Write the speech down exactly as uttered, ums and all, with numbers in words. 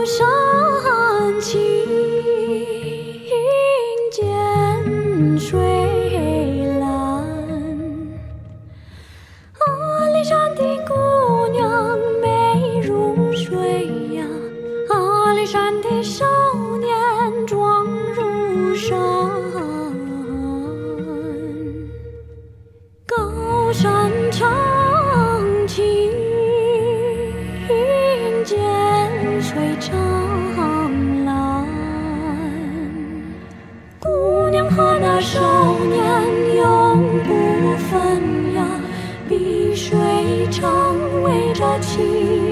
山青，涧水蓝。阿里山的姑娘美如水呀，阿里山的少年壮如山。高山长青，涧水长蓝。姑娘和那少年永不分呀，碧水长围着青